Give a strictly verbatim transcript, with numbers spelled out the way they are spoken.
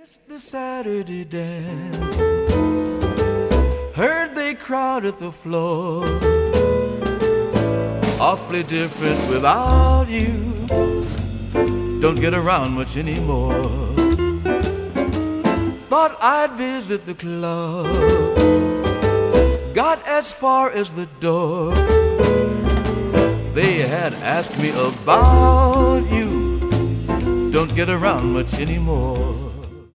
Missed the Saturday dance. Heard they crowded the floor. Awfully different without you. Don't get around much anymore. Thought I'd visit the club. Got as far as the door. They had asked me about you. Don't get around much anymore.